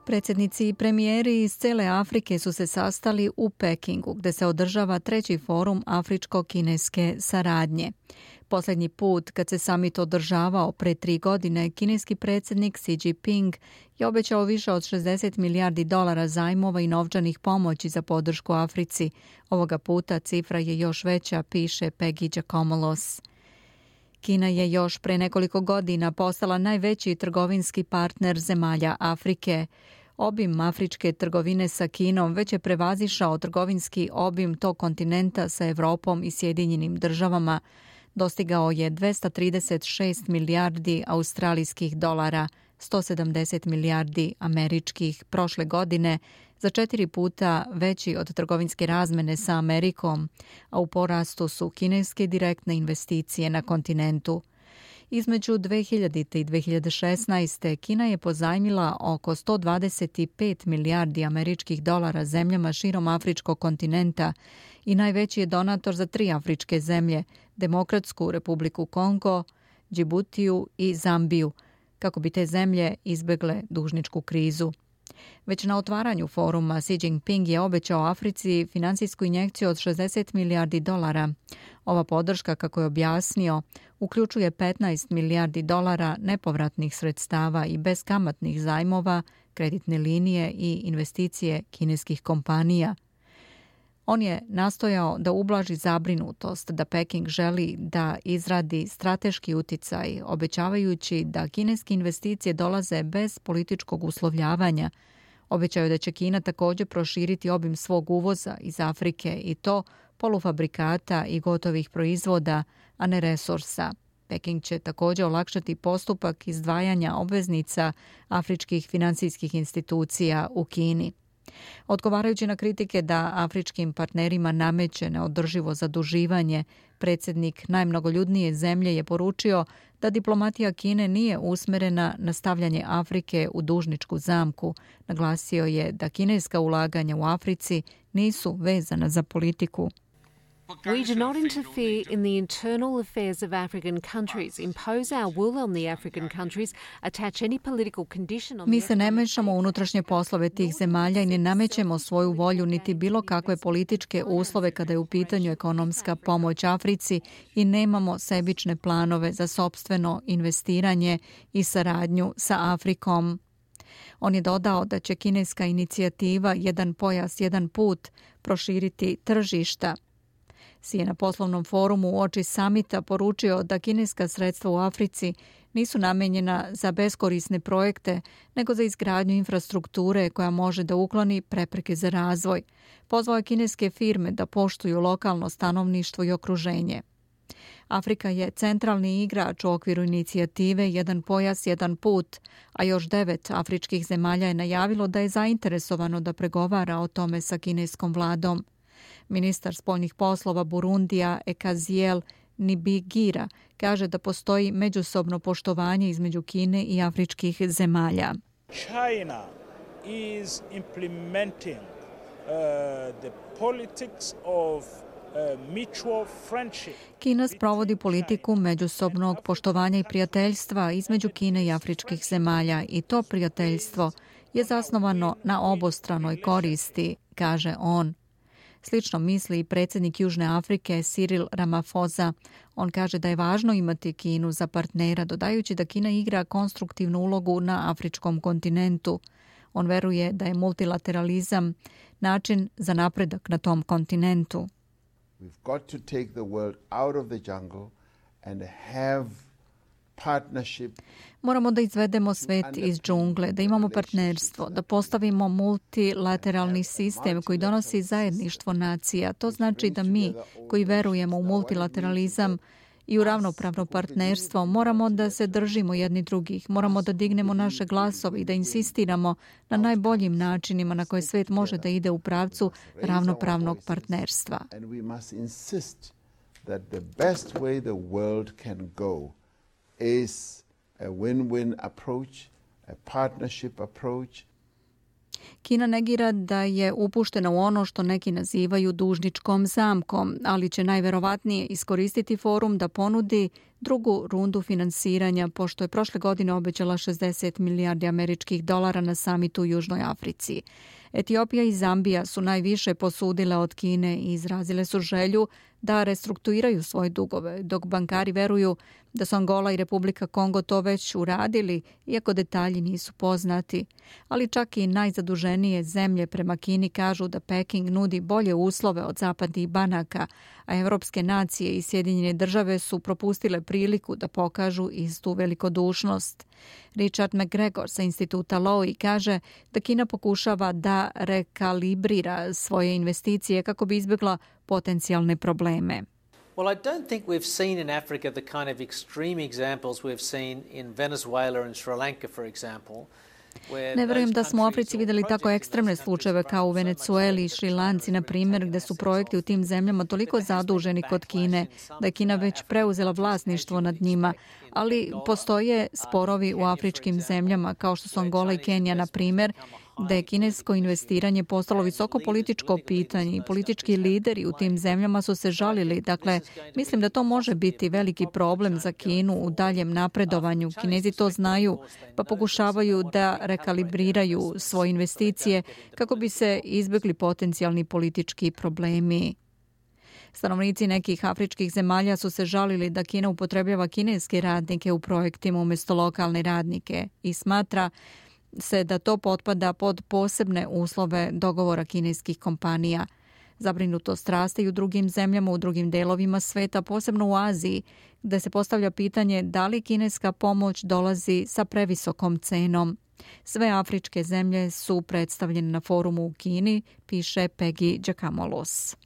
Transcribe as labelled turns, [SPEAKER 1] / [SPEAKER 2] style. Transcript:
[SPEAKER 1] Predsjednici i premijeri iz cele Afrike su se sastali u Pekingu, gde se održava 3. forum afričko-kineske saradnje. Posljednji put, kad se samit održavao pre 3 godine, kineski predsjednik Xi Jinping je obećao više od 60 milijardi dolara zajmova i novčanih pomoći za podršku Africi. Ovoga puta cifra je još veća, piše Peggy Giacomolos. Kina je još pre nekoliko godina postala najveći trgovinski partner zemalja Afrike. Obim afričke trgovine sa Kinom već je prevazišao trgovinski obim tog kontinenta sa Evropom i Sjedinjenim državama. Dostigao je 236 milijardi australijskih dolara, 170 milijardi američkih prošle godine, za 4 puta veći od trgovinske razmene sa Amerikom, a u porastu su kineske direktne investicije na kontinentu. Između 2000. i 2016. Kina je pozajmila oko 125 milijardi američkih dolara zemljama širom afričkog kontinenta i najveći je donator za 3 afričke zemlje, Demokratsku Republiku Kongo, Džibutiju i Zambiju, kako bi te zemlje izbegle dužničku krizu. Već na otvaranju foruma Xi Jinping je obećao Africi finansijsku injekciju od 60 milijardi dolara. Ova podrška, kako je objasnio, uključuje 15 milijardi dolara nepovratnih sredstava i beskamatnih zajmova, kreditne linije i investicije kineskih kompanija. On je nastojao da ublaži zabrinutost da Peking želi da izradi strateški uticaj, obećavajući da kineske investicije dolaze bez političkog uslovljavanja. Obećaju da će Kina također proširiti obim svog uvoza iz Afrike i to polufabrikata i gotovih proizvoda, a ne resursa. Peking će također olakšati postupak izdvajanja obveznica afričkih finansijskih institucija u Kini. Odgovarajući na kritike da afričkim partnerima nameće neodrživo zaduživanje, predsjednik najmnogoljudnije zemlje je poručio da diplomatija Kine nije usmerena na stavljanje Afrike u dužničku zamku. Naglasio je da kineska ulaganja u Africi nisu vezana za politiku.
[SPEAKER 2] We do not interfere in the internal affairs of African countries, impose our will on the African countries, attach any political condition on.
[SPEAKER 1] Mi se ne mešamo u unutrašnje poslove tih zemalja i ne namećemo svoju volju niti bilo kakve političke uslove kada je u pitanju ekonomska pomoć Africi i nemamo sebične planove za sopstveno investiranje i saradnju sa Afrikom. On je dodao da će kineska inicijativa Jedan pojas, jedan put proširiti tržišta. Xi je na poslovnom forumu uoči samita poručio da kineska sredstva u Africi nisu namenjena za beskorisne projekte, nego za izgradnju infrastrukture koja može da ukloni prepreke za razvoj. Pozvao je kineske firme da poštuju lokalno stanovništvo i okruženje. Afrika je centralni igrač u okviru inicijative Jedan pojas, jedan put, a još 9 afričkih zemalja je najavilo da je zainteresovano da pregovara o tome sa kineskom vladom. Ministar spoljnih poslova Burundija Ekaziel Nibigira kaže da postoji međusobno poštovanje između Kine i afričkih zemalja.
[SPEAKER 3] China is implementing the politics of mutual friendship.
[SPEAKER 1] Kina sprovodi politiku međusobnog poštovanja i prijateljstva između Kine i afričkih zemalja i to prijateljstvo je zasnovano na obostranoj koristi, kaže on. Slično misli i predsjednik Južne Afrike Cyril Ramaphosa. On kaže da je važno imati Kinu za partnera, dodajući da Kina igra konstruktivnu ulogu na afričkom kontinentu. On veruje da je multilateralizam način za napredak na tom kontinentu.
[SPEAKER 4] We've got to take the world out of the jungle and have partnership.
[SPEAKER 1] Moramo da izvedemo svet iz džungle, da imamo partnerstvo, da postavimo multilateralni sistem koji donosi zajedništvo nacija. To znači da mi, koji verujemo u multilateralizam i u ravnopravno partnerstvo, moramo da se držimo jedni drugih, moramo da dignemo naše glasove i da insistiramo na najboljim načinima na koje svet može da ide u pravcu ravnopravnog partnerstva.
[SPEAKER 4] And we must insist that the best way the world can go is a win-win approach, a partnership approach.
[SPEAKER 1] Kina negira da je upuštena u ono što neki nazivaju dužničkom zamkom, ali će najverovatnije iskoristiti forum da ponudi drugu rundu finansiranja, pošto je prošle godine obećala 60 milijardi američkih dolara na samitu u Južnoj Africi. Etiopija i Zambija su najviše posudile od Kine i izrazile su želju da restrukturiraju svoje dugove, dok bankari veruju da su Angola i Republika Kongo to već uradili, iako detalji nisu poznati. Ali čak i najzaduženije zemlje prema Kini kažu da Peking nudi bolje uslove od zapadnih banaka, a evropske nacije i Sjedinjene države su propustile priliku da pokažu istu velikodušnost. Richard McGregor sa instituta Lowy kaže da Kina pokušava da rekalibrira svoje investicije kako bi izbjegla potencijalne probleme.
[SPEAKER 5] Well, I don't think we've seen in Africa the kind of extreme examples we've seen in Venezuela and Sri Lanka, for example.
[SPEAKER 1] Ne verujem da smo u Africi vidjeli tako ekstremne slučajeve kao u Venezueli i Šrilanci, na primjer, gde su projekti u tim zemljama toliko zaduženi kod Kine da je Kina već preuzela vlasništvo nad njima. Ali postoje sporovi u afričkim zemljama kao što su Angola i Kenija, na primjer, gde je kinesko investiranje postalo visoko političko pitanje i politički lideri u tim zemljama su se žalili. Dakle, mislim da to može biti veliki problem za Kinu u daljem napredovanju. Kinezi to znaju, pa pokušavaju da rekalibriraju svoje investicije kako bi se izbjegli potencijalni politički problemi. Stanovnici nekih afričkih zemalja su se žalili da Kina upotrebljava kineske radnike u projektima umjesto lokalne radnike i smatra se da to potpada pod posebne uslove dogovora kineskih kompanija. Zabrinutost raste i u drugim zemljama, u drugim delovima sveta, posebno u Aziji, gde se postavlja pitanje da li kineska pomoć dolazi sa previsokom cenom. Sve afričke zemlje su predstavljene na forumu u Kini, piše Peggy Giacomolos.